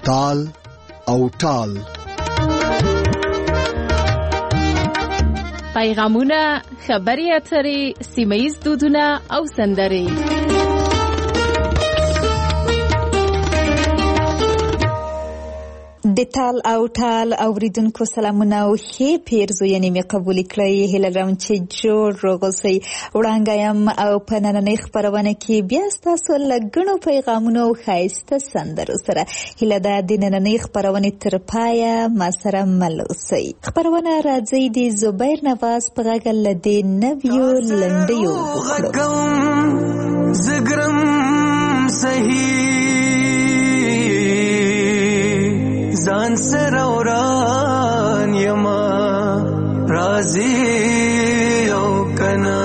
تال او ټال. پیغامونه، خبري اترې، سیمه‌ییز دودونه او سندرې. د تال او ټال اوریدونکو سلامونه او ښې پیرزوینې مې قبول کړئ. هیله لرم چې جوړ روغ اوسئ. وړاندې یم او په نننۍ خپرونه کې بیا ستاسو له ګڼو پیغامونو او ښایسته سندرو سره. هیله ده د نننۍ خپرونې تر پایه ما سره مل اوسئ. خپرونه راځي د زبیر نواز په غږ له دې نویو لنډیو وکړو. زګرم صحیح ځان سره وران یما راضي او کنا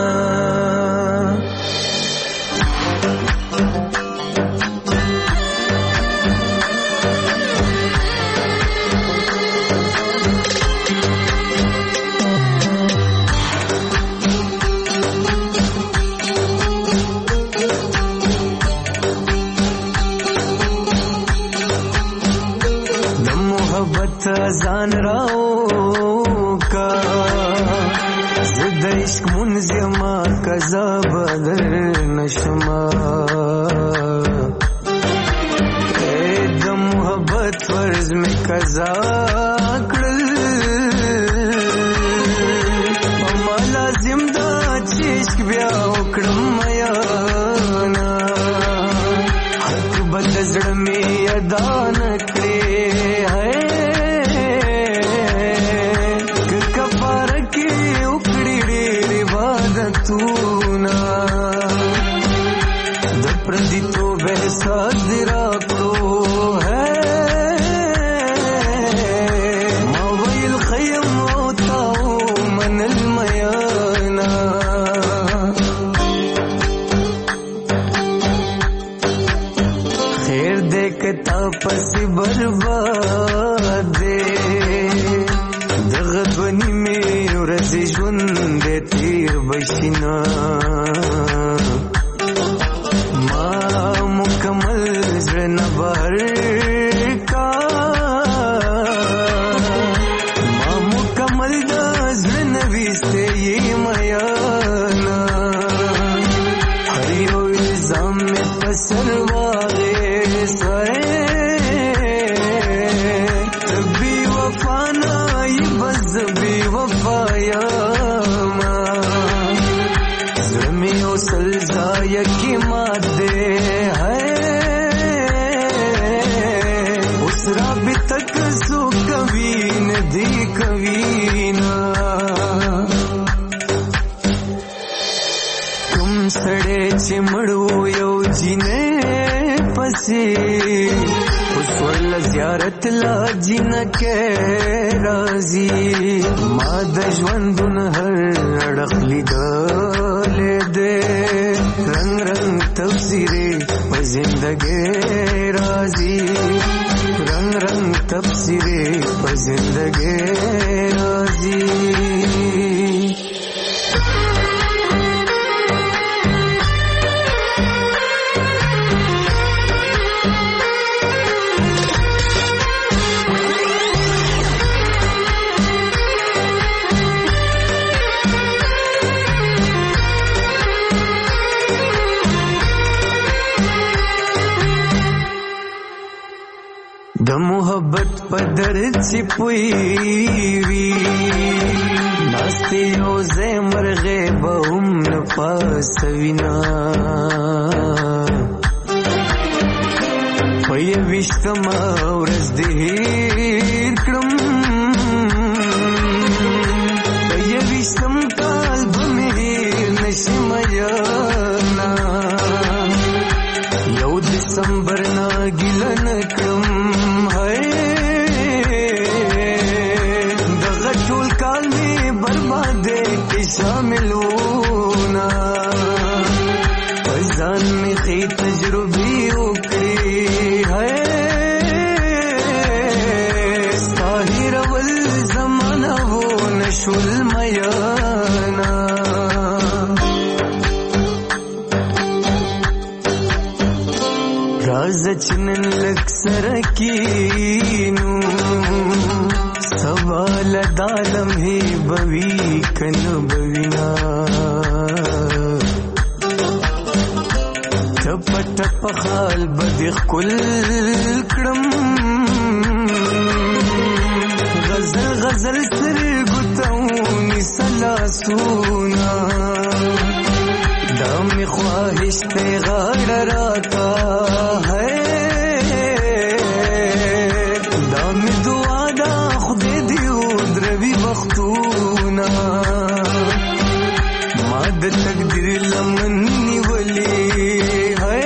ځان راو کا زد عشق منزما قضا بدر نشما د محبت فرض میں قضا کړل ما لازم دا چې عشق بیا وکړم یا نا حق بد زړه می ادا نکړې تونا د پردی تو بحثا درا کړو ہے ما ویل خیم او تاو من المیانا خیر دیکھتا پس برباد دے دغدونی میں ورزی ژوند تیر بشینا ما مکمل زړه نه بهر کا ما مکمل د زړه نه ویسته یې میانا هر یو الزام مې په سر واغېستی بې وفا نه یې بس بې وفا یما زړه مې یو سلزایه کې مات دی ہے اوس رابطه که څوک کوي نه دی کوي نه کوم سړی چې مړ و یو جینۍ پسې اوس ورله زیارت لا جینکۍ راځي ما د ژوندون هر اړخ لیدلی دی رنگ رنگ تفسیرې په زندګۍ راځي رنگ رنگ تفسیرې په زندګۍ راځي د محبت په درد چې پوهېږي ناستې یو ځای مرغې به هم نه پاسوینه په یویشتمه ورځ دې هېر کړم په یویشتم کال به مې هېر نه شي میانا یو دسمبر نه ګیله نه کړم شاملونا وزان میں خی تجربی اکڑی ہے ستاہر والزمانہ وہ نشول میانا راز چنن لک سرکینو سوال دالم ہی بوی کن بوینا ٹپ ٹپ خال بدخ کل کرم غزل غزل سر گتاونی سلاسونا دام خواہش تے غار راتا ہے دام دعا دا خود دیو دروی وختونا ماد تقدیر لمنی ولی ہے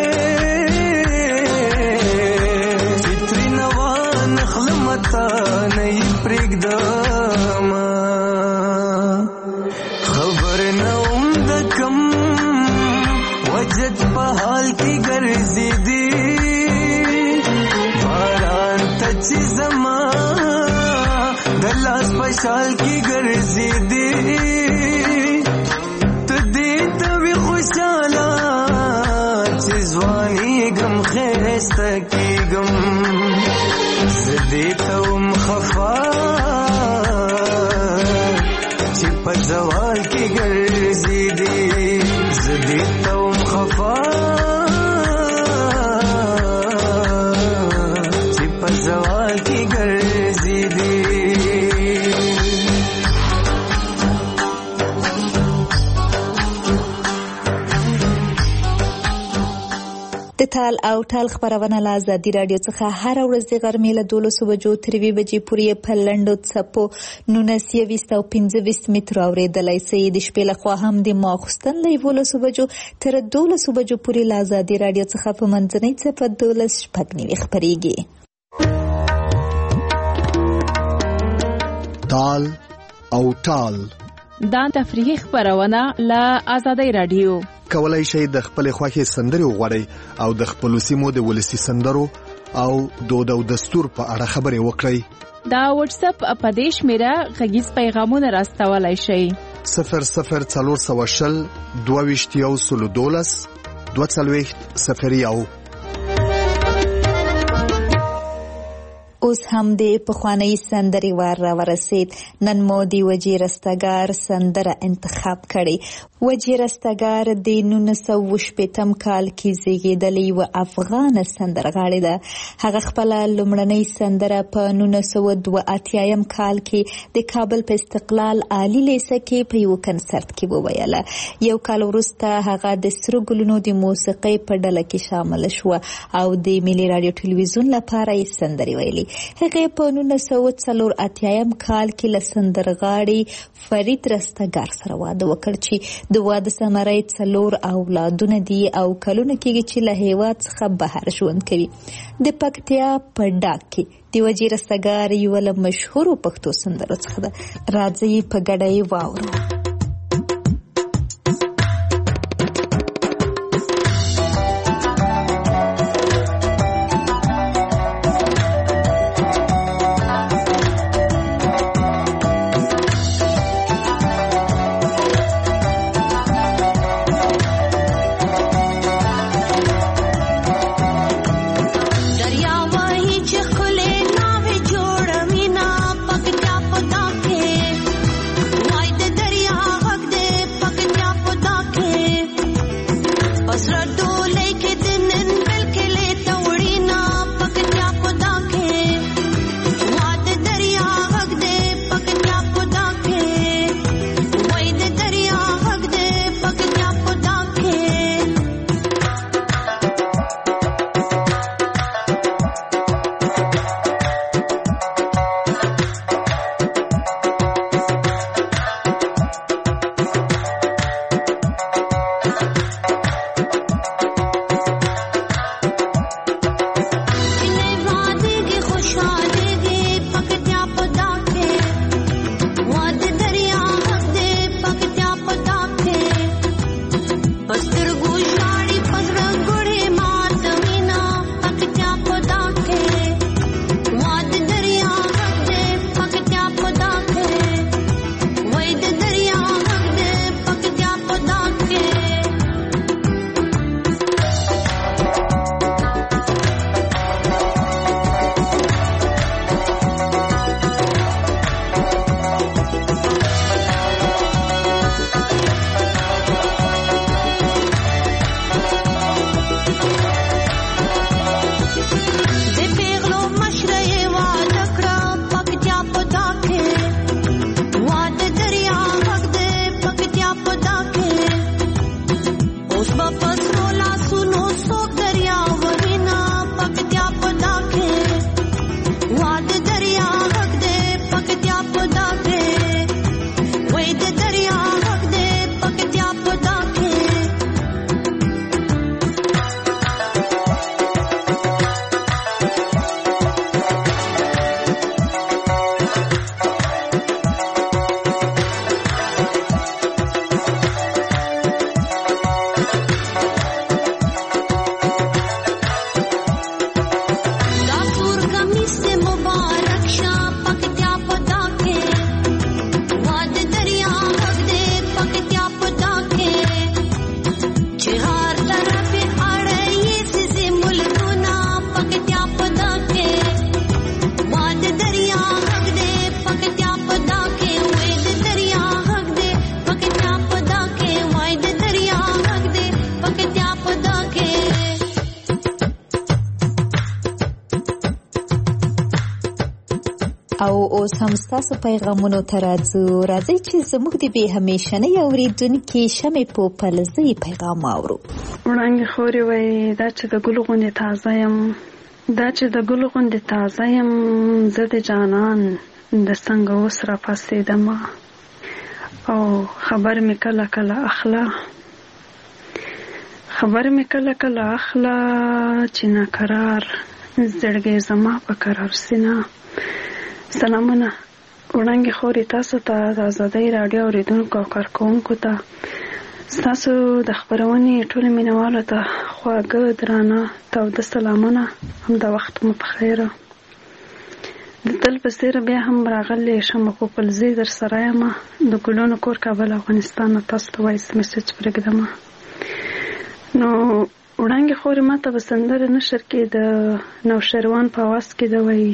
فطری نوان خلمتا نئی پریگ داما خبر نوم دکم وجد پہال کی گرزی دی باران تچی زمان دلاس پشال کی گرزی دی تدی توی خوشالا چیزوانی گم خیستا کی گم زدی توم خفا چپ زوال کی گرزی دی زدی توم خفا چپ زوال کی گرزی دی د تال او ټال خبرونه له ازادي راډیو څخه هر ورځ د غرمې له 12 بجو تر 2 بجې پورې په لنډو څپو 19 او 25 متر اورېدلای شئ. د شپې لخوا هم د ماخوستن له 11 بجو تر 12 بجو پورې له ازادي راډیو څخه په منځنۍ څپه 12 شپږ خبرېږي. تال او ټال دا تفریحي خبرونه له ازادي راډیو. کولای شئ د خپل خوښي سندري وغواړئ او د خپل سیمو د ولسی سندرو او دود او دستور په اړه خبرې وکړئ. دا واتس اپ اپدیش میرا غږیز پیغامونه راستولای شئ 004020 22 22 اوس هم د پخوانی سندري وار را ورسید. نن مو دی وجیر استګار سندره انتخاب کړي. وجیر استګار د 1980 کال کې زیږیدلې و افغان سندرغاړې ده. هغه خپل لومړنۍ سندره په 1982 کال کې د کابل په استقلال عالی لیسه کې په یو کنسرت کې وویله. یو کال وروسته هغه د سرو ګلونو د موسیقۍ په ډله کې شامل شو او د ملي رادیو ټلویزیون لپاره یې سندري ویلي. هغه په 1984 کال کې له سندرغاړي فرید رستګار سره واده وکړ چې د واده ثمره یې 4 اولادونه دي او کلونه کېږي چې له هیواد څخه بهر ژوند کوي. د پکتیا په ډاک کې د وجیر رستګار یو له مشهورو پښتو سندرو څخه ده. راځي په ګډه یې واورو. او اوس هم ستاسو پیغامونو ته راځو. راځئ چې زموږ د بې همیشنۍ اورېدونکي شمې پوپلزۍ پیغام واورو. وړانګې خورې وایي دا چې د ګل غوندې تازه یم، دا چې د ګل غوندې تازه یم، زه د جانان د څنګه اوس راپاڅېدم او خبر مې کله کله اخله، خبر مې کله کله اخله چې ناقرار زړګی زما په قرار سینه. سلامونه وړانګې خورې تاسو ته، د آزادۍ راډیو اورېدونکو او کارکوونکو ته، ستاسو د خپرونې ټولو مینوالو ته خواږه درانه تاوده سلامونه. همدا وخت مو په خیره. د تل په څېر بیا هم راغلی شمه پوپلزۍ در سره یم. د ګلونو کور کابل افغانستان نه تاسو ته وایس میسج پرېږدم. نو وړانګې خورې ما ته به سندره نشر کې د نوشروان په اواز کې ده وایي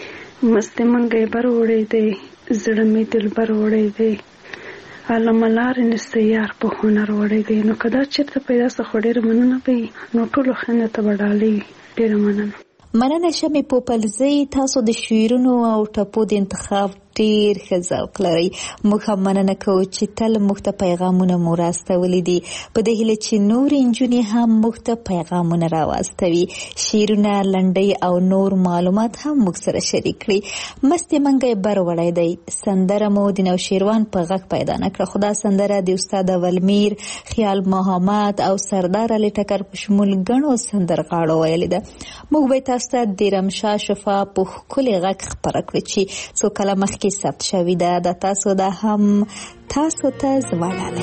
مستې منګی بر وړی دی، زړه مې دلبر وړی دی، عالمه لارې نسته یار په هنر وړی دی. نو که دا چېرته پیدا سه خو ډېره مننه به وي. نو ټولو ښځو ته به ډالۍ وي. ډېره مننه. مننه شمې پوپلزۍ، تاسو د شعرونو او ټپو د انتخاب ډېر ښه ذوق لرئ. موږ هم مننه کوو چې تل موږ ته پیغامونه مو راستولي دي. په دې هیله چې نورې نجونې هم موږ ته پیغامونه راواستوي، شعرونه، لنډۍ او نور معلومات هم موږ سره شریک کړي. مستې منګی بر وړی دی سندره مو د نوشیروان په غږ پیدا نه کړه، خو دا سندره د استاد اولمیر، خیال محمد او سردار علي ټکر په شمول ګڼو سندرغاړو ویلې ده. موږ به تاسو ته د رمشا شفا په ښکلي غږ خپره کړو چې څو کله مخکې ثبت شوې ده. د تاسو دا هم تاسو ته زما ډالۍ.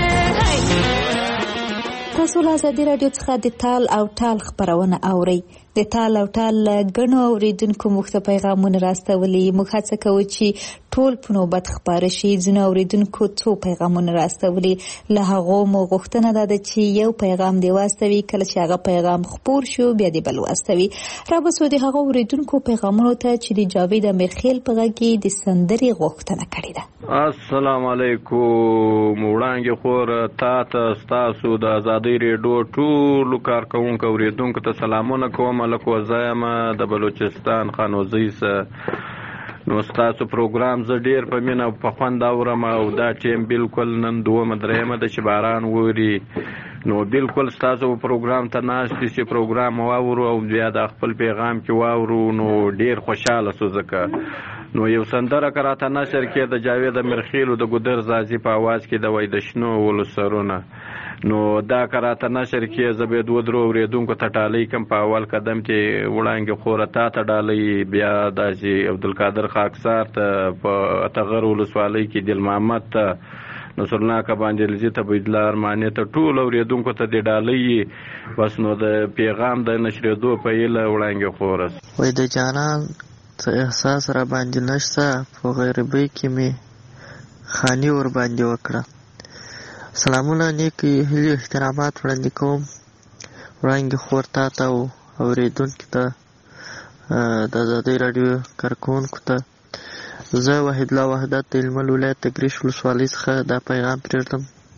تاسو له ازادي راډیو څخه د تال او ټال خبرونه اورئ. د تال او ټال غنو اوریدونکو مخته پیغامونه راستولي. موږ هڅه کوو چې ټول په نوبت خبره شي. ځینو اوریدونکو څو پیغامونه راستولي. له هغو مو غوښتنه ده چې یو پیغام دی واستوي. کله چې هغه پیغام خپور شو بیا دی بل واستوي. را بسو د هغه اوریدونکو پیغامونو ته چې د جاوید امرخیل په غږ کې د سندرې غوښتنه کړې ده. السلام علیکم. وړاندې خور تاسو تاسو د ازادي ریډیو ټول کارکونکو اوریدونکو ته سلامونه کوم. لکه وزایم د بلوچستان خانوزي سره نو تاسو پروګرام زه ډیر په مینه په خوند اورم او دا ټیم بالکل نن دومره درېمه د چې باران ووري نو بالکل تاسو پروګرام ته ناشتي چې پروګرام واورو او بیا د خپل پیغام کې واورو نو ډیر خوشاله سو ځکه نو یو سندره کراته نشر کې د جاوید امرخیل د ګودر زازي په आवाज کې د وای د شنو ولسرونه نو دا کراته نشر کې زبې دوه درو اوریدونکو ته ټالۍ کم په اول قدم کې وړاندې خورتا ته ډالۍ بیا د عبدالقادر خاکسار ته په اتغر ولسوالۍ کې دل محمد ته نصر الله کبانجلزی ته بيدلا ارمانه ته ټول اوریدونکو ته د ډالۍ بس نو د پیغام د نشریدو په یله وړاندې خورس وای د جانان ته احساس را باندې نشته په غیربی کې می خاني ور باندې وکړه. سلامونه نیکی هیلې احترامات وړاندې کوم وړاندې خور تا ته او اوریدونکو ته د ازادۍ راډیو کارکونکو ته زه وحید الله وحدت د هلمند ولایت د ګریش ولسوالۍ څخه دا پیغام پرېږدم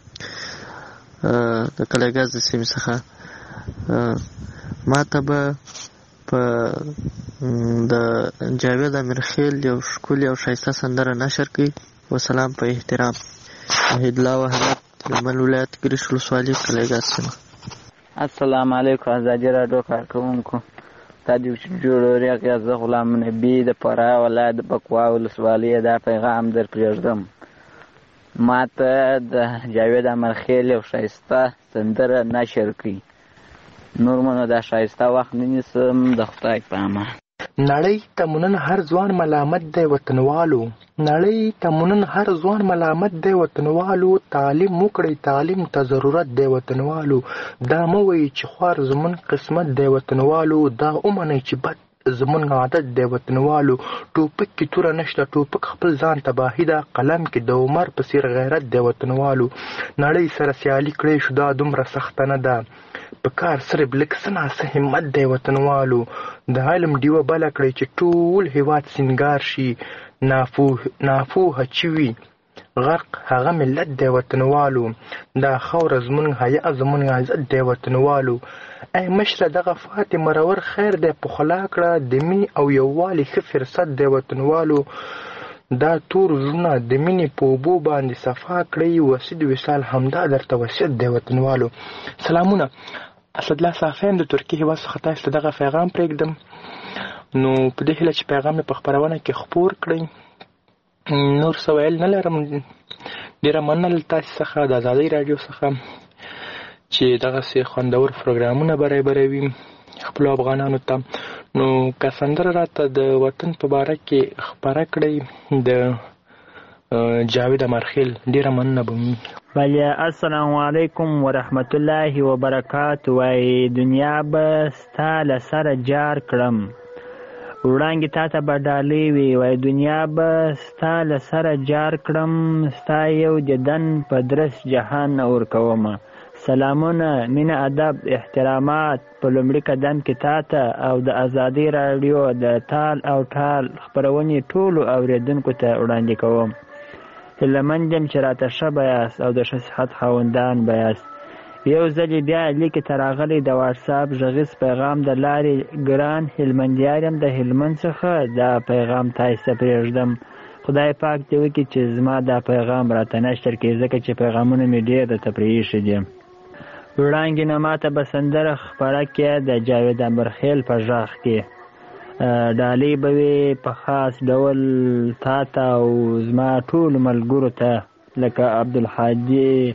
د کلیګز د سیمې څخه. ما ته به په د جاوید امرخیل یو ښکلې او ښایسته سندره نشر کړي. وسلام په احترام. وحید الله وحدت هلمند ولایت ګریش ولسوالۍ کلیګز سیمه. السلام علیکم ازادي راډیو کارکونکو. دا د جوړوریا زه غلام نبی د فراه ولایت د بکوا ولسوالۍ دا پیغام در پرېږدم. ما ته د جاوید امرخیل یو ښایسته سندره نشر کړي. نور منو دا ښایسته وخت نه نیسم د خدای په امان. نړۍ ته مونن هر ځوان ملامت دی وطنوالو. نړۍ ته مونن هر ځوان ملامت دی وطنوالو. تعلیم وکړئ تعلیم ته ضرورت دی وطنوالو. دا مه وایئ چې خوار زمون قسمت دی وطنوالو. دا ومنئ چې بد زمون عادت دی وطنوالو. ټوپک کې توره نشته ټوپک خپل ځان تباهي ده. قلم کې د عمر په څیر غیرت دی وطنوالو. نړۍ سره سیالي کړئ شو دا دومره سخته نه ده. په کار صرف لږ څه ناڅه همت دی وطنوالو. د علم ډیوه بله کړئ چې ټول هېواد سینګار شي. ناپوهه چې وي غرق هغه ملت دی وطنوالو. دا خاوره زمونږ حیا زمونږ عزت دی وطنوالو. ای مشره دغه فاتح مرور خیر دی پخلا کړه د مینې او یووالي ښه فرصت دی وطنوالو. دا تور زړونه د مینې په اوبو باندې صفا کړئ. وسید وصال همدا درته وصیت دی وطنوالو. سلامونه. اسدالله صافین د ترکیې هېواد څخه تاسو ته دغه پیغام پرېږدم. نو په دې هیله چې پیغام مې په خپرونه کې خپور کړئ. نور څه ویل نه لرم. ډېره مننه له تاسې څخه د ازادۍ راډیو څخه چې دغسې خوندور پروګرامونه برابروي خپلو افغانانو ته. نو که سندره راته د وطن په باره کې خپره کړئ د جاوید امرخیل ډېره مننه به مې. بله السلام علیکم ورحمت الله وبرکاتو. وای دنیا به ستا له سره جار کړم وړاندې تا ته به ډالۍ وي. وای دنیا به ستا له سره جار کړم ستا یو دیدن په درس جهان ورکومه. سلامونه مینه ادب احترامات په لومړي قدم کې تا ته او د ازادۍ راډیو د تال او ټال خپرونې ټولو اوریدونکو ته وړاندې کوم. هیلهمند یم چې راته ښه به یاست او د ښه صحت خاوندان به یاست. یو ځلې بیا لیکې ته راغلی د واټساپ غږیز پیغام د لارې ګران هلمندیار یم د هلمند څخه دا پیغام تاسو ته پرېږدم. خدای پاک دې وکړي چې زما دا پیغام راته نشر کړي ځکه چې پیغامونه مې ډېر درته پرېښي دي. وړاندې نه ما ته به سندره خپره کړې د جاوید امرخیل په غږ کې. ډالۍ به وي په خاص ډول تا ته او زما ټولو ملګرو ته لکه عبدالحادي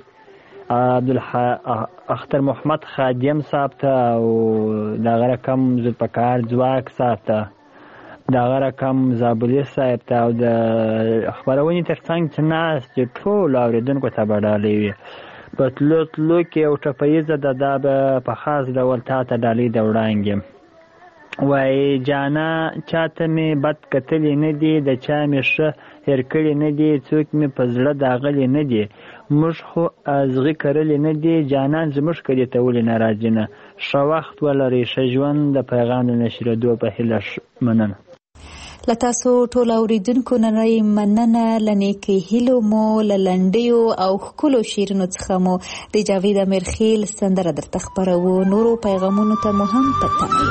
اختر محمد خادم صاحب ته او دغه رقم ذوالفقار ځواک صاحب ته دغه رقم زابلي صاحب ته او د خپرونې تر څنګ چې ناست ټولو اورېدونکو ته به ډالۍ وي. په تلو کې یو ټپیزه ده دا به په خاص ډول تا ته ډالۍ د وړاندې. وایي جانا چاته مې بد کتلی نه دي، د چا مې ښه هېر کړي نه دي، څوک مې په زړه داغلی نه دي، موږ خو ازغي کرلی نه دي، جانان زموږ کلي ته ولې نه راځي نه. ښه وخت ولرئ، ښه ژوند. د پیغام د نشرېدو په هیله مننه. له تاسو ټولو اورېدونکو نړۍ مننه. له نیکې هیلو مو، له لنډیو او ښکلو شعرونو څخه مو د جاوید امیرخیل سندره درته خپروو. نورو پیغامونو ته مو هم په تمه.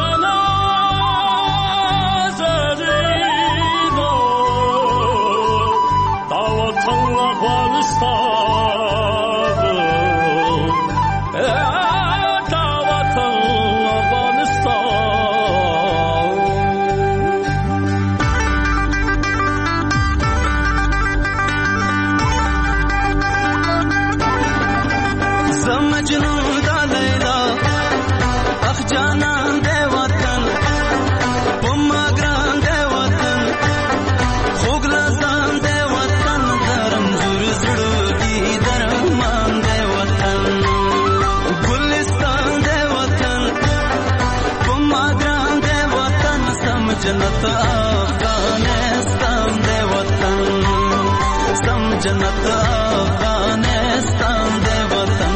जन्नत अफगानिस्तान दे वतन, सम जन्नत अफगानिस्तान दे वतन।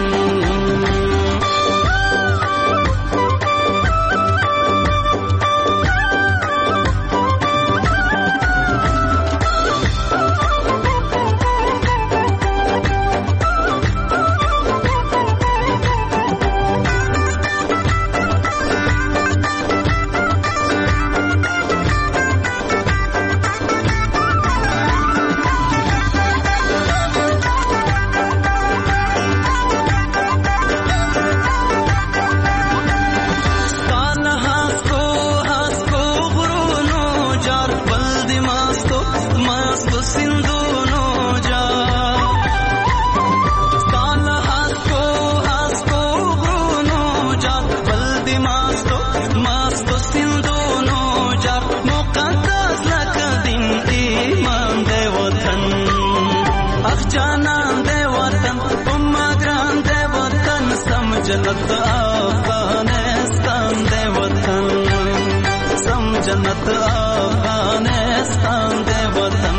जन्नत अफगानिस्तान दे वतन, सम जन्नत अफगानिस्तान दे वतन।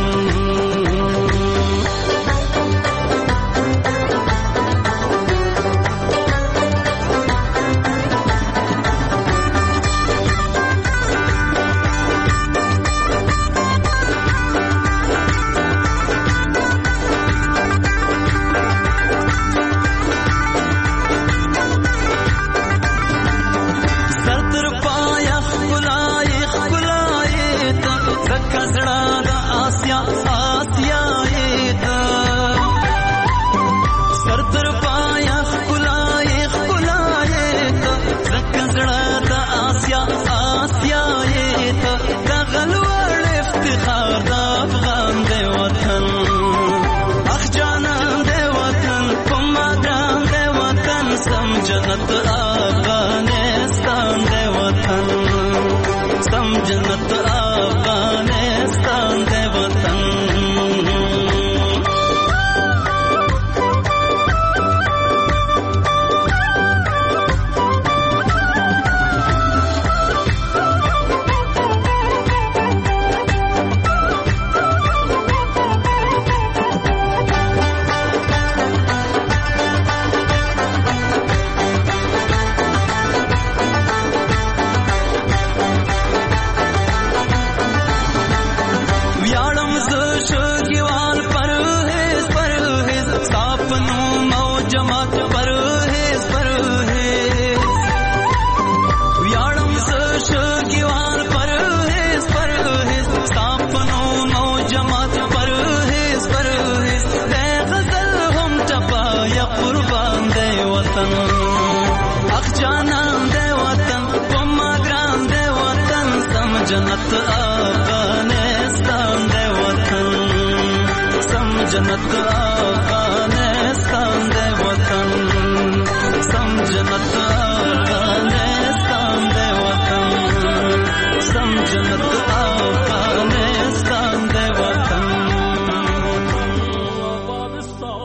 जन्नत अफगानिस्तान दे वतन, सम जन्नत अफगानिस्तान दे वतन। जन्नत अफगानिस्तान दे वतन, सम जन्नत अफगानिस्तान दे वतन, सम जन्नत अफगानिस्तान दे वतन, सम जन्नत अफगानिस्तान दे वतन।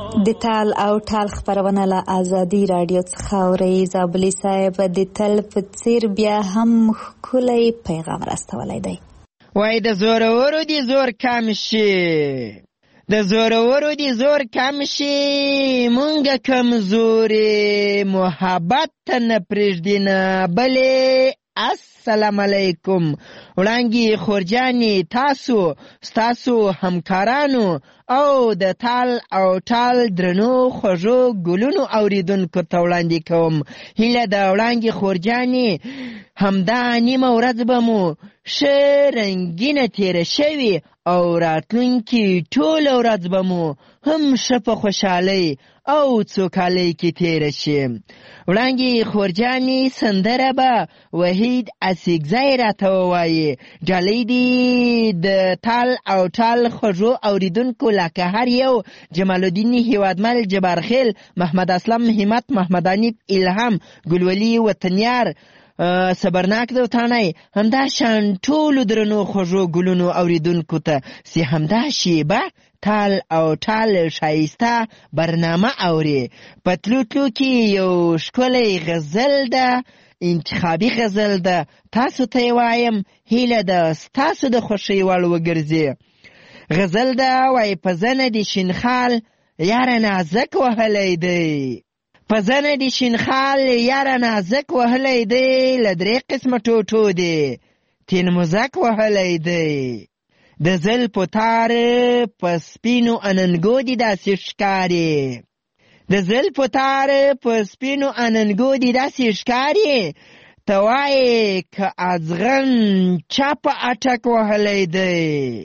د تال او ټال خپرونه له ازادي راډیو څخه اورئ. زابلي صاحب د تل په څیر بیا هم ښکلی پیغام راستولی دی. وای د زورورو دي زور کم شي، د زورورو دي زور کم شي، مونږه کمزوري محبت ته نه پرېږدي نه بلې. السلام علیکم. وړانګې خورجانې، تاسو ستاسو همکارانو او د تال او ټال درنو خوږو ګلونو اوریدونکو ته وړاندې کوم هیله د وړانګې خورجانې همدا نیمه ورځ به مو ښه رنګینه تېره شوي او راتلونکي ټوله ورځ به مو هم ښه په خوشحالۍ او څوکالۍ کې تېره شي. وړانګې خورجانې سندره به وحید اسیګزی راته ووایي. ډالۍ دي د تال او ټال خوږو اوریدونکو لکه هر یو: جمال الدین هیوادمل، جبار خیل، محمد اسلم، همت، محمد انیب، الهام، ګلولي وطنیار، صبرناک دوتانی، همدا شان ټولو درنو خوږو ګلونو اوریدونکو ته چې همدا شیبه تال او ټال ښایسته برنامه اوري. په تلو تلو کې یو ښکلی غزل ده، انتخابي غزل ده، تاسو ته یې وایم، هیله ده ستاسو د خوښۍ وړ وګرځي. غزل ده وای: په زنه دې شینخال یاره نازک وهلی دی، په زنه دې شینخال یاره نازک وهلی دی، له درې قسمه ټوټو دی تین مزک وهلی دی، د زلفو تار په سپینو اننګو دې داسې ښکاري، د زلفو تار په سپینو اننګو دې داسې ښکاري، ته وایې که ازغن چا په اټک وهلی دی.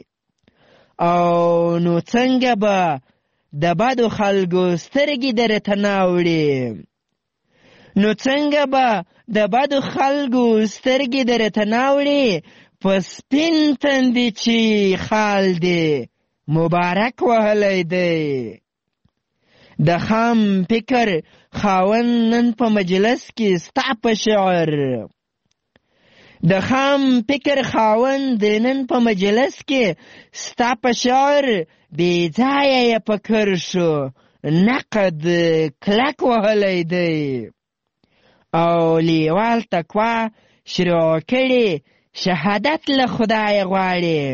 او نو څنګه به د بدو خلکو سترګې درته ناوړي، نو څنګه به د بدو خلکو سترګې درته ناوړي، په سپین تندي چې خال دی مبارک وهلی دی. د خام فکر خاوند نن په مجلس کې ستا په شعر، د خام فکر خاوند نن په مجلس کې ستا په شعر، بې ځایه یې فکر شو نقد کلک وهلی دی. او لیوال تقوا شروع کړي شهادت له خدای غواړي،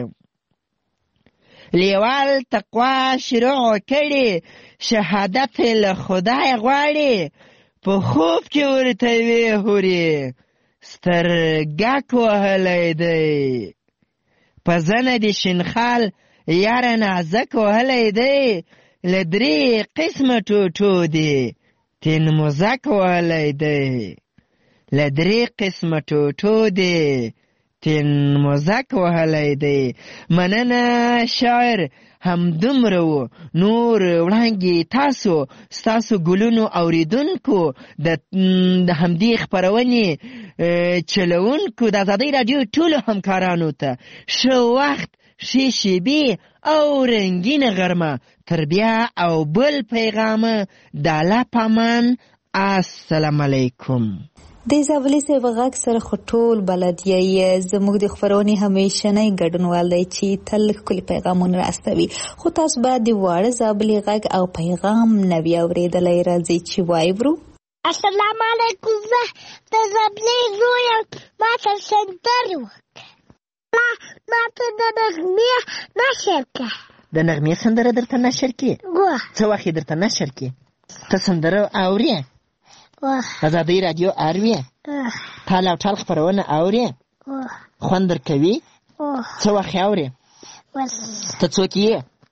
لیوال تقوا شروع کړي شهادت له خدای غواړي، په خوب کې ورته وی هوري سترګک وهلی دی، په زنه دې شینخال یاره نازک وهلی دی، له درې قسمه ټوټو دی تین مزک وهلی دی، له درې قسمه ټوټو دی تین مزک وهلی دی. مننه شاعر همدومره و. نور وړانګې تاسو ستاسو ګلونو اوریدونکو د همدې خپرونې چلونکو د ازادۍ راډیو ټولو همکارانو ته ښه وخت، ښې شیبې او رنګینه غرمه. تر بیا او بل پیغامه د الله په امان. السلام علیکم. د زابلي صاحب غږ سره خو ټول بلد یې، زموږ د خپرونې همیشنی ګډونوال دی چې تل ښکلي پیغامونه راستوي، خو تاسو باید د واړه زابلي غږ او پیغام نه وي اورېدلی. راځئ چې واورو. السلام علیکم، زه د زابلي زوی یم، ما ته سندرې وکړه، ما ته د نغمې نشر کړه. د نغمې سندره درته نشر کړي؟ څه وخت یې درته نشر کړي؟ ته سندره اورې؟ ازادۍ راډیو اورې؟ تال او ټال خپرونه اورې؟ خوند درکوي؟ څه وخت یې اورې؟ ته څوک یې؟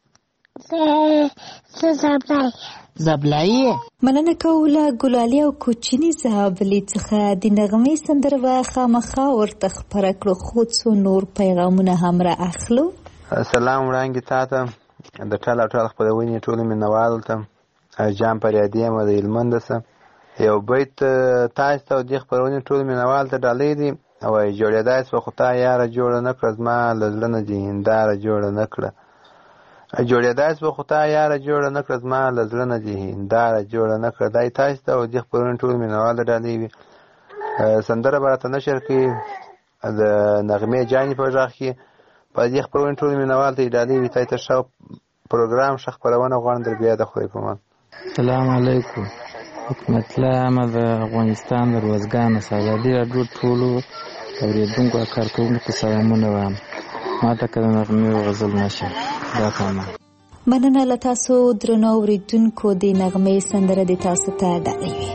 زه زابلی. زابلی؟ مننه کوو له ګلالي او کوچني زابلي څخه. د نغمې سندره به خامخا ورته خپره کړو، خو څو نور پیغامونه هم را اخلو. سلام وړانګې تا ته، د ټال او ټال خپرونې ټولو مینوالو ته، جام فریادي یم د هلمنده څه. یو بیت تاسو ته او دې خپرونې ټولو مینوالو ته ډالۍ دي. وایي: جوړېدای سوه خو تا یاره جوړه نه کړه، زما له زړه نه دې هنداره جوړه نه کړه. جوړېدای سوه خو تا یاره جوړه نه کړه، زما له زړه نه دې هنداره جوړه نه کړه. دا یې تاسو ته او دې خپرونې ټولو مینوالو ته ډالۍ وي. سندره به راته نشر کړي د نغمې جانې په غږ کې. په دې خپرونې ټولو مینوالو ته یې ډالۍ وي. تاسو ته ښه پروګرام، ښه خپرونه غواړم. در بیا د خدای په امان. السلام علیکم. حکمت الله عامه د افغانستان د روزګانو ازادي راډیو ټولو اورېدونکو او کارکوونکو سلامونه وایم. ما ته که د نغمې غزل نشي دا کامه مننه له تاسو درنو اورېدونکو. د نغمې سندره د تاسو ته ډالۍ وي.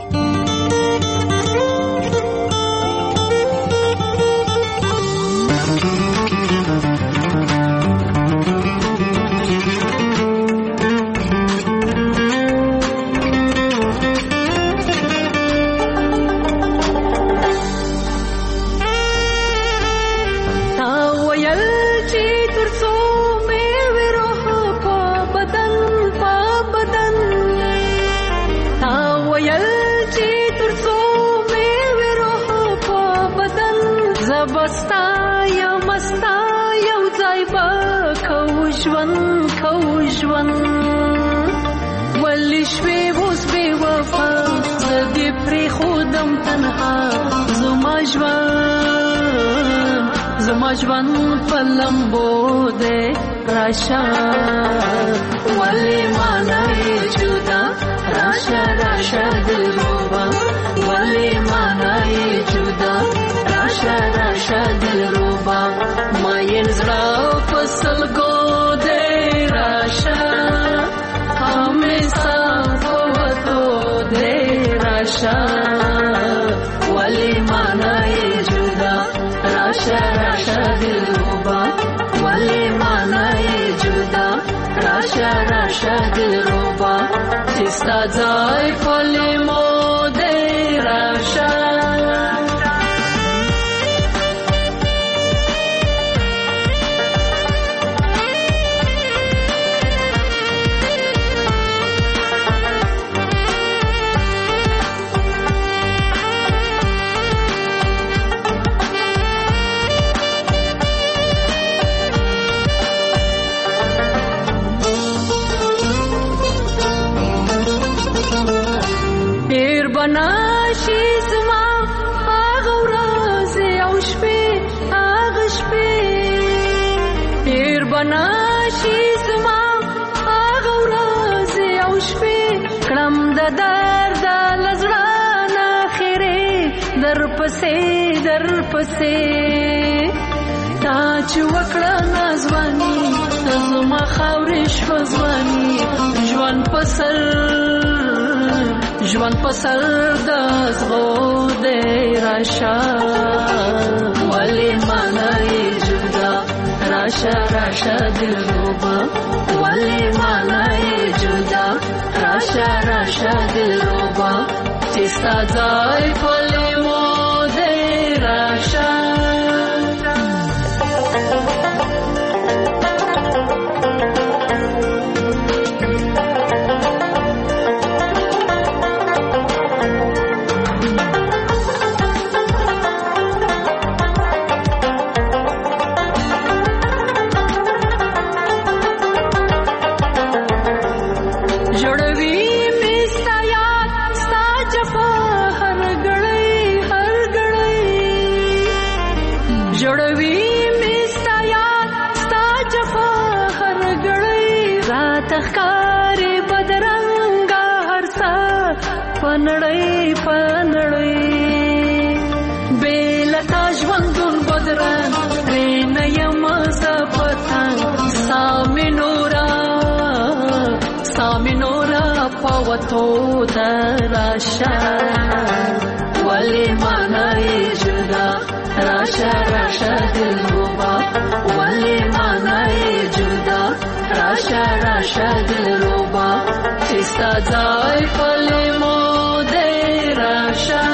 ژوند په لمبو دی راشه ولې مانای جدا راشه راشه دلربا ولې مانای جدا راشه راشه دلربا ماین زړه په سلګو دی راشه همیشه په وتو دی راشه ولې مانای جدا راشه راشه دلربا ولی مانای جدا راشه راشه دلربا چستا ځای پلی مو دی راشه بناشي زما هغه ورځې او شپې هغه شپې ډېر بناشي زما هغه ورځې او شپې کړم د درد له زړه نه خیرې درپسې تا چې وکړه نازواني زما خاورې شوه ځواني ژوند په سر د زغو دی راشه ولې مانای جدا راشه راشه دلربا ولې مانای جدا راشه راشه دلربا چې ستا ځای پلی مو دی راشه تو دراشا ولی مانای جدا راشا راشا دلربا ولی مانای جدا راشا راشا دلربا چستا ځای پلی مو دی راشه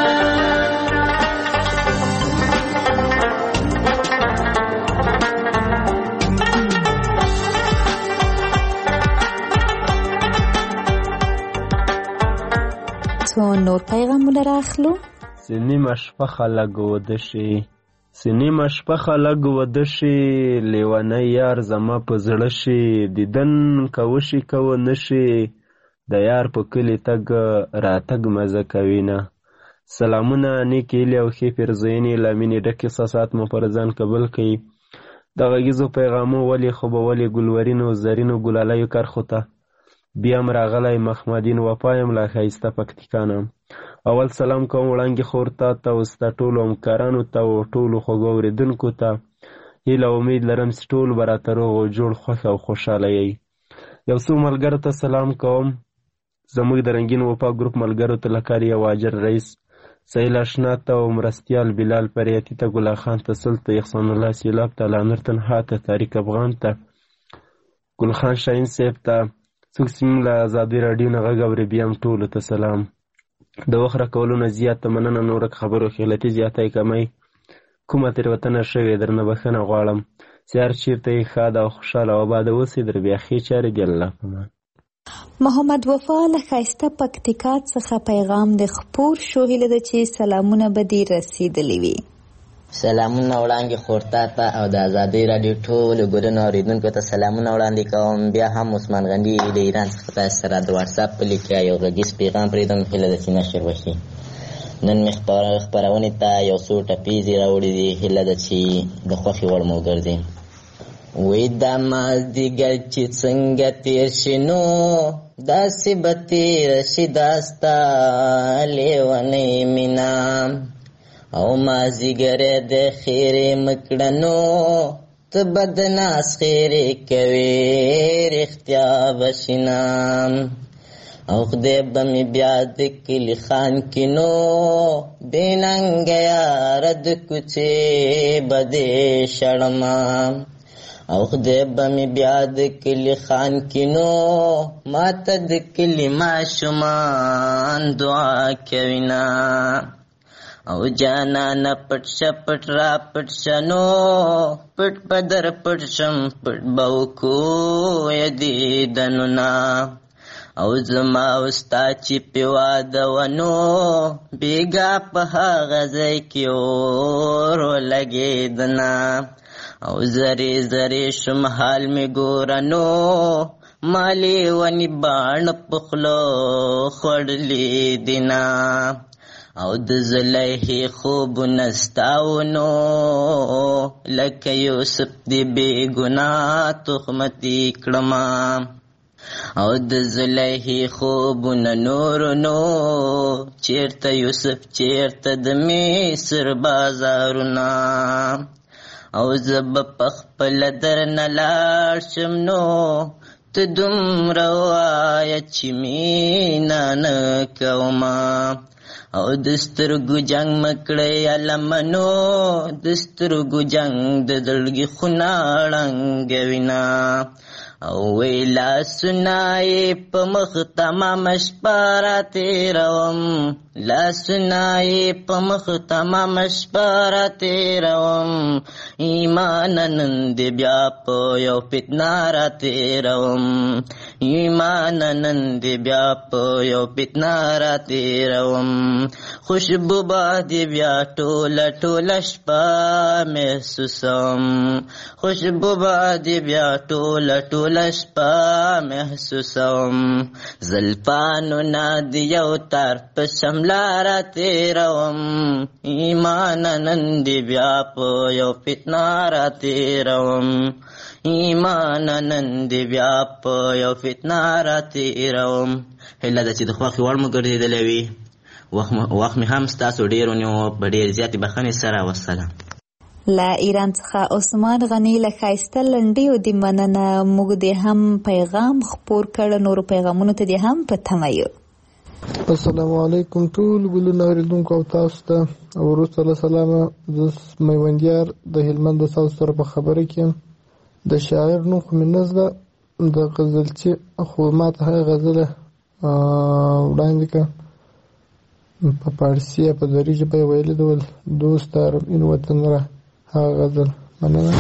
نور پیغامونه راخلو. سنیمه شپه خلک وده شي سنیمه شپه خلک وده شي لیونی یار زما په زړه شي دیدن کوشي کو نشي د یار په کلي تګ راتګ مزه کوي نه. سلامونه نیک هیلې او ښې پیرزوینې له مینې ډک احساسات مو پر ځان قبول کړي. د غږیزو پیغامو ولې خو به ولې ګلورینو زرینو ګلالیو کرښو ته بیا م راغلی محمدین وفا یم لا ښایسته پکتیکانه. اول سلام کوم وړانګې خور تا ته او ستا ټولو همکارانو ته او ټولو خوږو اورېدونکو ته. هیله او امید لرم چې ټول به راته روغ او جوړ خوښ او خوشحاله یئ. یو څو ملګرو ته سلام کوم. زموږ د رنګین وفا ګروپ ملګرو ته لکار یو واجر رئیس، سهیل اشنا ته او مرستیال بلال پریاتي ته، ګلا خان ته، سل ته، احسان الله سیلاب ته، لامر تنها ته، طارق افغان ته، ګل خان شاهین صاحب ته، څوک چې موږ له ازادي راډیو نه غږ اوري بیا هم ټولو ته سلام. د وخت راکولو نه زیاته مننه. نوره خبرو کې غلطي زیاتی کمی کومه تېروتنه شوې درنه بښنه غواړم. سهار چېرته یې ښاد او خوشحاله او آباده اوسئ. در بیا ښې چارې دي. الله پامان. محمد وفا له ښایسته پکتیکا څخه پیغام د خپور شو. هیله ده چې سلامونه به دې رسېدلي وي. سلامونه وړاندې خورتا ته او د ازادۍ راډیو ټولو ګډونو اورېدونکو ته سلامونه وړاندې کوم. بیا هم عثمان غني د ایران څخه تاسو سره د واتساپ په لیک یو غږیز پیغام پرېږدم. هیله ده چې نشر وشي. نن مې خپرونې ته یو څو ټپیزې راوړي دي. هیله ده چې د خوښې وړ مو وګرځي. وی دا مازدیګر چې څنګه تېر شي نو داسې به تېره شي دا ستا لیونۍ مینه او مازدیګری د خیرې مه کړه نو ته به د ناز خیرې کوې رښتیا به شي نه او خدای به مې بیا د کلي خان کې نو بې ننګه یاره د کوڅې به دې شړمه او خدای به مې بیا د کلي خان کې نو ما ته د کلي ماشومان دعا کوي نه او جانانه پټ شه پټ را پټ شه نو پټ به در پټ شم پټ به وکړو دیدنونه او زما او ستا چې پې واده وه نو بېګا په هغه ځای کې اور ولګېده نه او زری زری شم حال می ګوره نو مالی ونی باڼ په خوله خوړلې دي نه او د زلیخې خوبونه ستاو نو لکه یوسف دې بې ګناه تهمتي کړمه او د زلیخې خوبونه نورو نو چېرته یوسف چېرته د مصر بازارونه او زه به پخپله درنه لاړ شم نو ته دومره ووایه چې مینه نه کومه او د سترګو جنګ مه کړئ علمنو د سترګو جنګ د زړګي خونه ړنګوي او وی لاسونه یې په مخ تمامه شپه راتېروم لاسونه یې په مخ تمامه شپه راتېروم ایمانه نن دې بیا په یو فتنه راتېروم ایمانه نن دې بیا په یو فتنه راتېروم خوشبو به دې بیا ټوله ټوله شپه محسوسوم خوشبو به دې بیا ټوله ټوله شپه محسوسوم زلفانو نه دې یو تار په شمله راتېروم ایمانه نن دې بیا په یو فتنه راتېروم ایمانه نن دې بیا په یو فتنه راتېروم. هیله ده چې د خوښې وړ مو ګرځېدلی وي. وخت مې هم ستاسو ډېر ونیو په ډېر زیاتې بښنې سره. وسلام. له ایران څخه عثمان غني له ښایسته لنډیو دې مننه. موږ دې هم پیغام خپور کړ. نورو پیغامونو ته دې هم په تمه یو. السلام علیکم ټول ګلونه اورېدونکو او تاسو ته. وروسته له سلامه زه میوندیار د هلمند د ساوث سره په خبره کې یم. د شاعر نوم خو مې نه زده، د غزلچي خو ما ته هغه غزله وړاندې کړه په فارسي یا په دري ژبه یې ویلې ده، دوست دارم این وطن را، هغه غزل. مننه.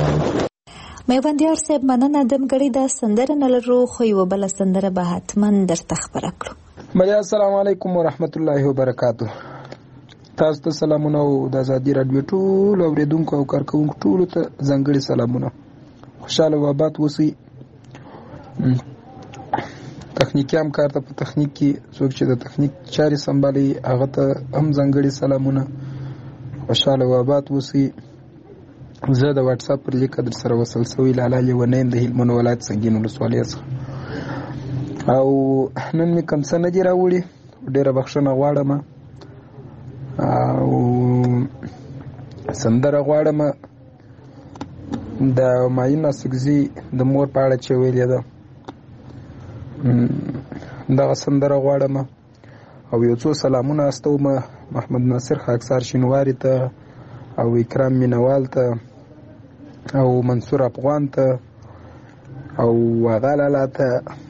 میوندیار صاحب مننه. دمګړی دا سندره نه لرو خو یوه بله سندره به حتما درته خپره کړو. ملیا السلام علیکم ورحمت الله وبرکاتو. تاسو ته سلامونه او د ازادي راډیو ټولو اورېدونکو او کارکوونکو ټولو ته ځانګړي سلامونه. خوشحاله و آباد اوسئ. تخنیکي همکار ته په تخنیک کې څوک چې د تخنیک چارې سمبالي هغه ته هم ځانګړي سلامونه. خوشحاله و آباد اوسئ. زه د واتساپ پر لیک در سره وصل سوی لاله لیونی یم د هلمند ولایت سنګین ولسوالۍ څخه. او نن مې کوم څه نه دي راوړي، ډېره بخښنه غواړم. او سندره غواړم د معین اسکزي د مور په اړه چې ویلې ده، دغه سندره غواړم. او یو څو سلامونه استوم محمد ناصر خاکسار شینواري ته، او اکرام مینوال ته، او منصور افغان ته، او آغا لالا ته.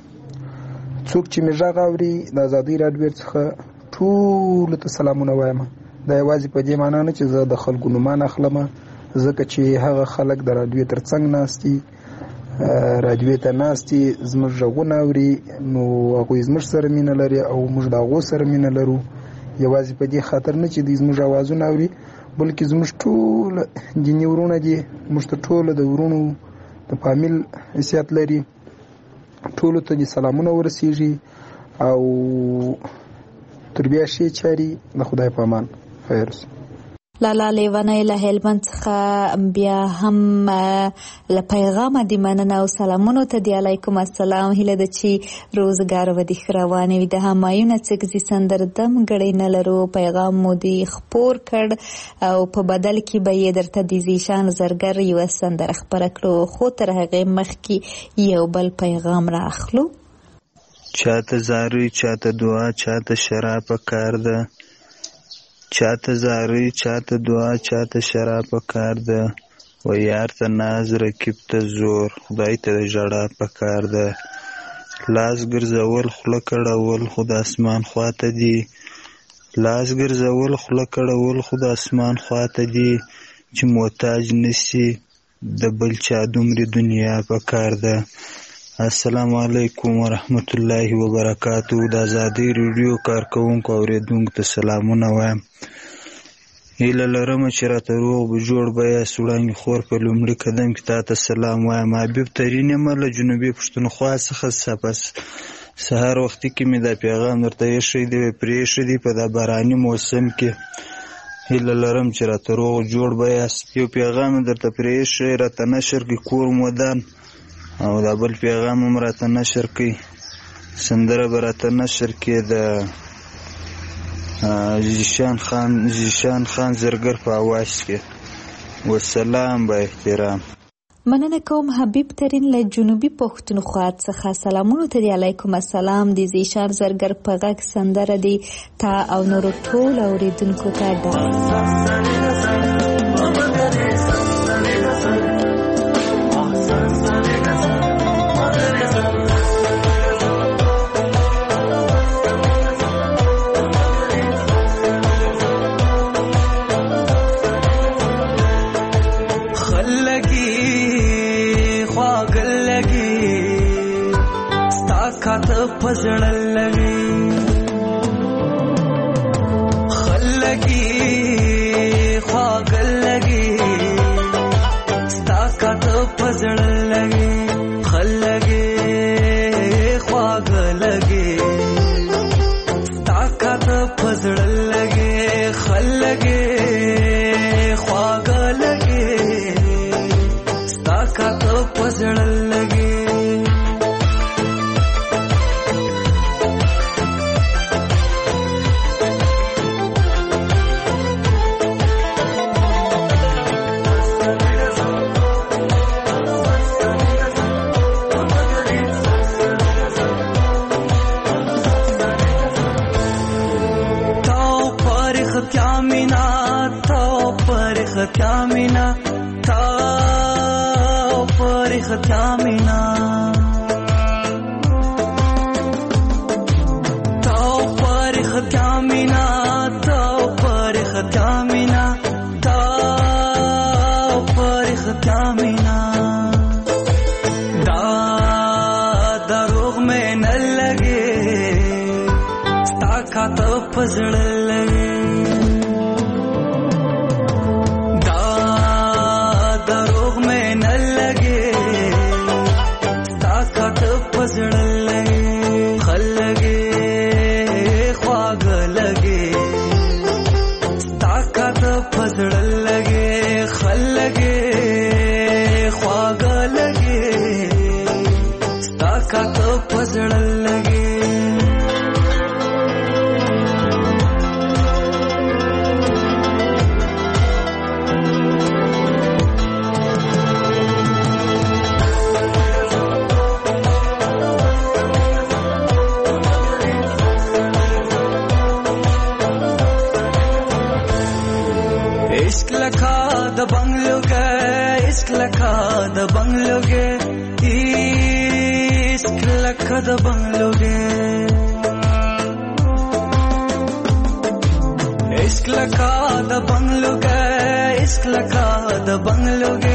څوک چې مې غږ اوري د ازادۍ راډیو څخه ټولو ته سلامونه وایم. دا یوازې په دې معنا نه چې زه د خلکو نومان اخلم، ځکه چې هغه خلک د راډیو تر څنګ ناستي، راډیو ته ناستي، زموږ غږونه اوري، نو هغوی زموږ سره مینه لري او موږ د هغو سره مینه لرو. یوازې په دې خاطر نه چې دوی زموږ اوازونه اوري، بلکې زموږ ټول دیني ورونه دي، موږ ته ټولو د ورونو د فامیل حیثیت لري، ټولو ته دې سلامونه ورسیږي. او تر بیا ښې چارې د خدای په امان. خیر اوسه. لالا لیوانه له هلمند څخه بیا هم له پیغامه د مننه او سلامونو ته دی. علیکم السلام. هیله ده چې روزګار و د روانه وي. د همایون څخه سندر دم غړې نه لرو، پیغام مو دی خپور کړ او په بدل کې به یې درته د زیشان زرګر یو سندر خبر کړو، خو تر هغه مخکې یو بل پیغام را اخلو. چاته زاري، چاته دعا، چاته شراب کار ده، چاته زاري، چاته دعا، چاته شراب کار ده، و یار ته ناز رکیب ته زور، خدای ته ژړا پکار ده. لاس ګرځول خوله کړول خو د اسمان خواته دي، لاس ګرځول خوله کړول خو د اسمان خواته دي، چې محتاج نسی د بل چا دومره دنیا پکار ده. السلام علیکم ورحمت الله وبرکاتو. د ازادۍ ریډیو کارکونکو اوریدونکو ته سلامونه وایم. هیله لرم چې راته روغ به جوړ به یاست. وړانګې خور په لومړي قدم کې تا ته سلام وایم. حبیب ترین یم له جنوبي پښتونخوا څخه. سپس سهار وختي کې مې دا پیغام درته ایښی دی، پرېښی دی په دا باراني موسم کې. هیله لرم چې راته روغ جوړ به یاست. یو پیغام درته پرېښی، راته نشر کې کور مودان، او دا بل پیغام هم راته نشر کوي، سندره به راته نشر کې د زیشان خان زرګر په اواز کې. والسلام با احترام. مننه کوم حبیب ترین له جنوبي پښتونخوا څخه. سلامونه ته دی. علیکم السلام. د زیشان زرګر په غږ سندره دی تا او نور ټول اوریدونکو ته ډالۍ. پزړل لګي خلګي خواګل لګي ستا کاته پزړل لګي خلګي خواګل لګي ستا کاته پزړل لګي خلګي خواګل لګي ستا کاته پزړل لګي. Kamina ta parikh kamina ta parikh kamina ta parikh kamina ta parikh kamina da darugh mein n lage sta khat fazl lage पजड़ल लगे د بنگلوګه عشق لکه د بنگلوګه عشق لکه د بنگلوګه عشق لکه د بنگلوګه عشق لکه د بنگلوګه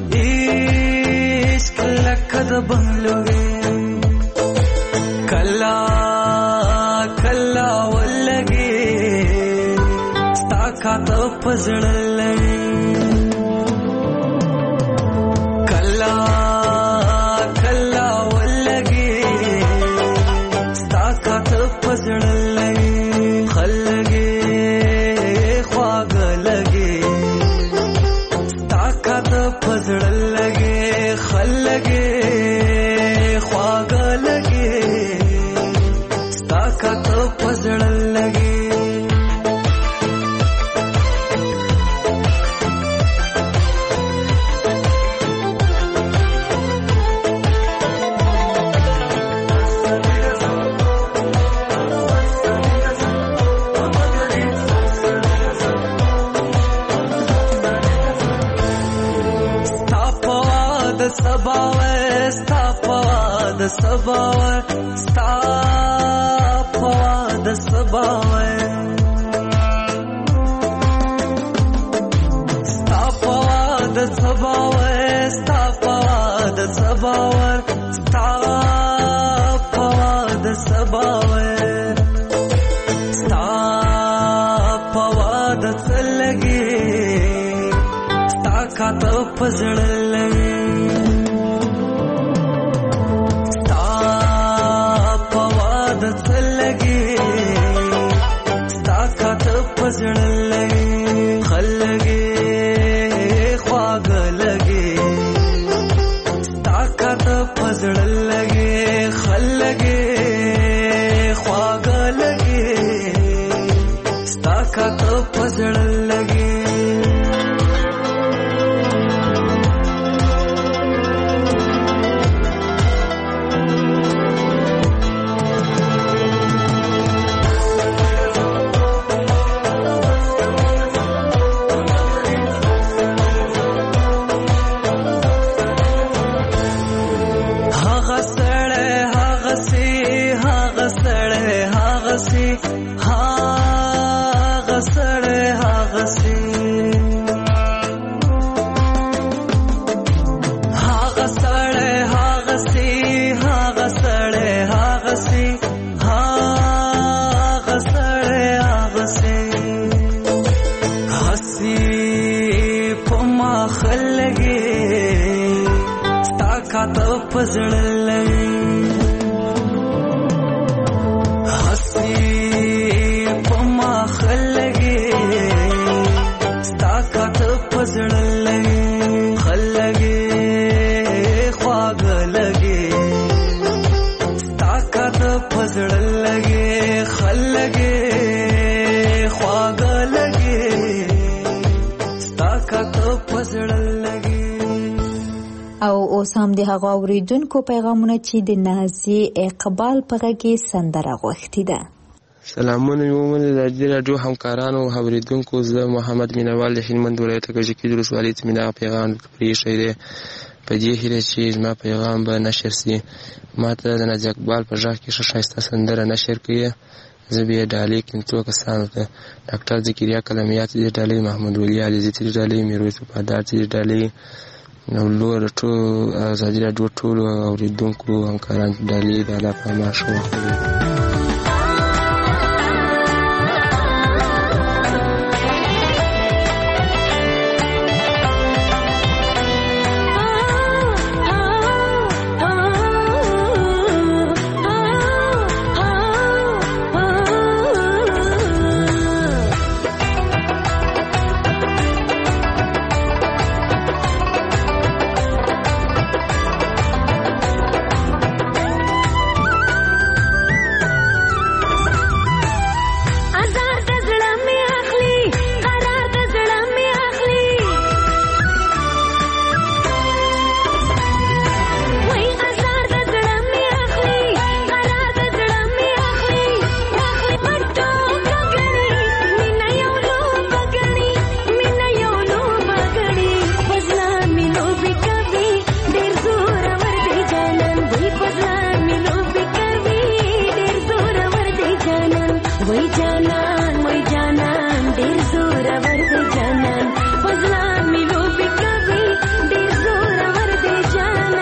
عشق لکه د بنگلوګه کلا کلا ولګي ستا کاته پزړلې کلا کلا ولګي ستا کاته پزړلې خلګي خواګ لګي ستا کاته پزړلې خلګي خواګ لګي ستا کاته پزړلې سباوه ستا پواد سباوه ستا پواد سباوه ستا پواد سباوه ستا پواد سباوه ستا پواد سباوه ستا پواد سلګي ستا کاته پزړلې پزړلې خلګي خواګ لګي ستا کاته پزړلې خلګي خواګ لګي ستا کاته پزړلې پزړلې حسي پما خلګي ستا کاته پزړلې خلګي خواګ لګي ستا کاته پزړلې خلګي خواګ لګي ستا کاته پزړلې او اوس هم د هغه اوریدونکو پیغامونه چې د نازي اقبال په غږ کې سندره غوښتې ده. سلامونه یومل د رادیو همکارانو او اوریدونکو، زه محمد مینوال د هلمند ولایت کجکي د ولسوالۍ څخه پیغام پرېښی دی په دې هیله چې زما پیغام به نشر سي. ما ته د نازي اقبال په غږ کې ښایسته سندره نشر کړې. زه به یې ډالۍ کړم څو کسانو ته: ډاکټر ذکریا کلمیات دې ډالۍ، محمد ولی علیزي دې ډالۍ، میرویس وفادار دې ډالۍ، نو لور ټول ازادي راډیو ټول اوریدونکو همکاران ډالۍ د الله په امان شو. وای جانان وای جانان ډیر زور ور دی جانان فضلان می لوبي کوي ډیر زور ور دی جانان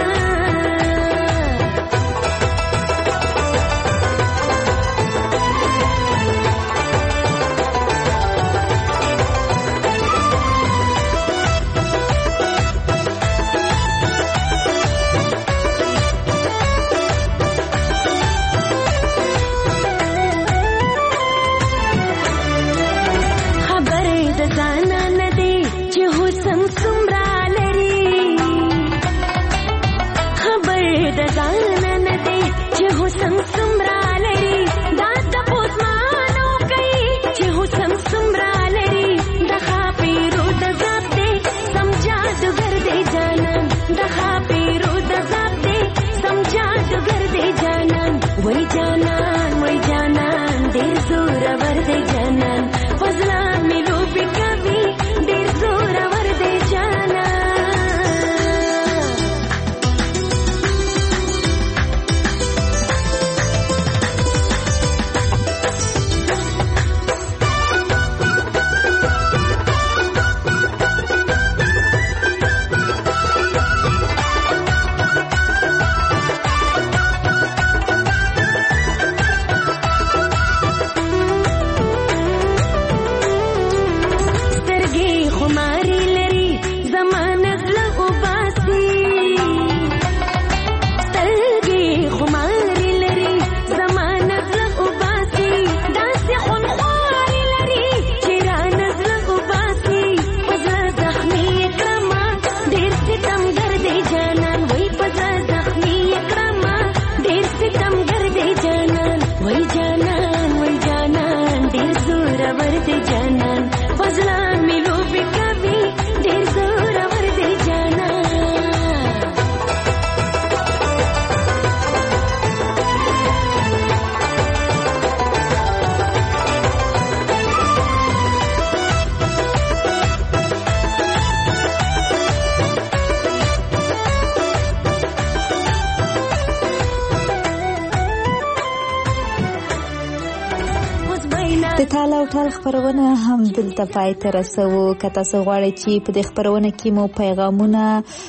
د ټال او ټال خبرونه هم دلته پای ته رسوو. که تاسو غواړئ چې په دې خبرونه کې مو پیغامونه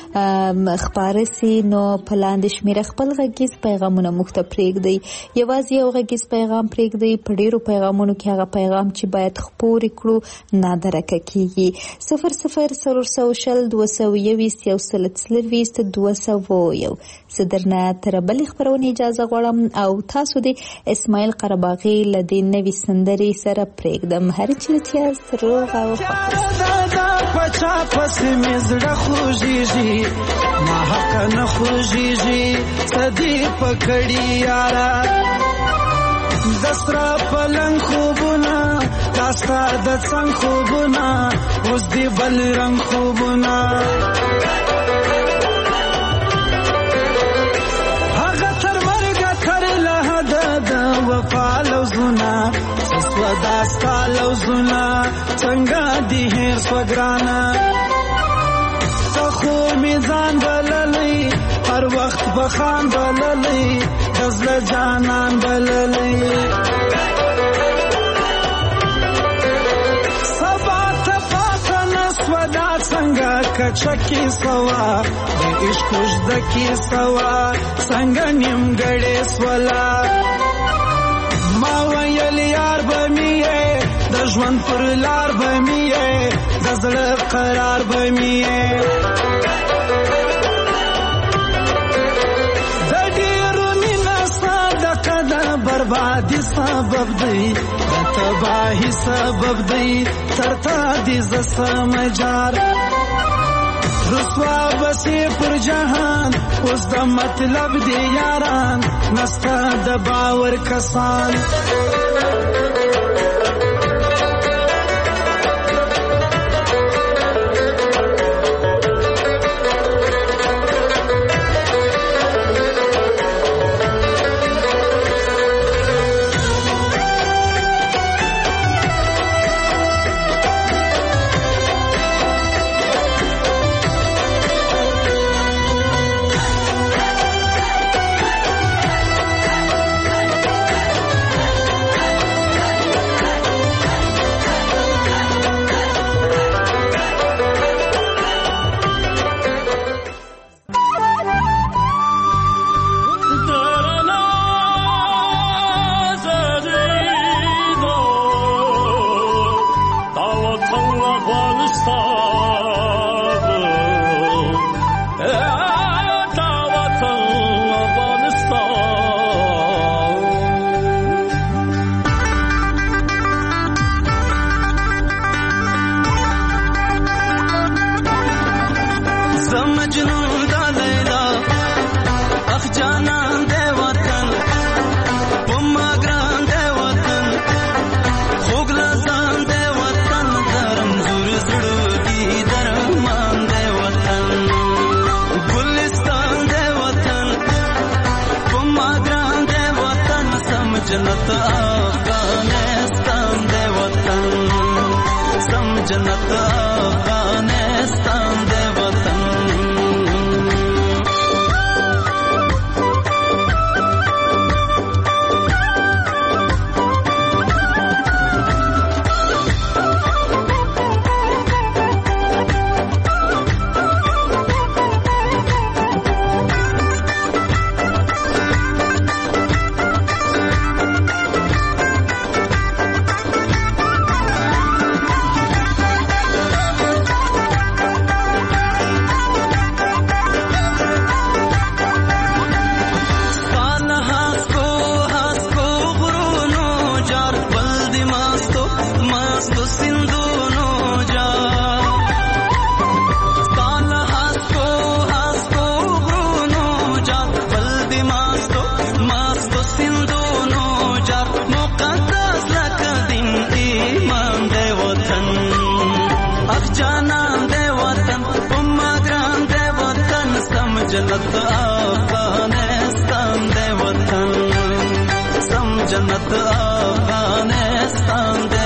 خپاره سي نو په لاندې شمیره خپل غږیز پیغامونه موږ ته پرېږدئ. یوازې یو غږیز پیغام پرېږدئ. په ډېرو پیغامونو کې هغه پیغام چې باید خپور کړو نادرکه کېږي. 0020201201 زه درنه تر بلې خبرونې اجازه غواړم او تاسو د اسماعیل قرباغي له دې نوې سندرې سره پرېږدم. هر چیرته یاست روغ او پچا پسې مې زړه خوږېږي ما حق نه خوږېږي صدې پکړي یاره دسترا پلنګ خوبونه داستا د څنګ خوبونه اوس دې بل رنګ خوبونه هغه تر مرګه تر له د وفا لوزونه داستا لوزونه څنګه دی هر سوګرانا خو میزان بللی هر وخت بخان بللی دزل جانان بللی سبا تفاتا نسودا څنګه کچکی سوا د عشق وجدکی سوا څنګه نیمګړې سولا ما ویل یار بمیه د ژوند پر لار بمیه د زړه قرار بمیه د ډیرو مینه صدقه د بربادي سبب دی د تباهي سبب دی ترتا دي ز سمجار رسوا بسی پر جهان اوس د مطلب دی یاران نستا د باور کسان जन्नत अफगानिस्तान दे वतन जन्नत अफगानिस्तान दे वतन सम जन्नत अफगानिस्तान दे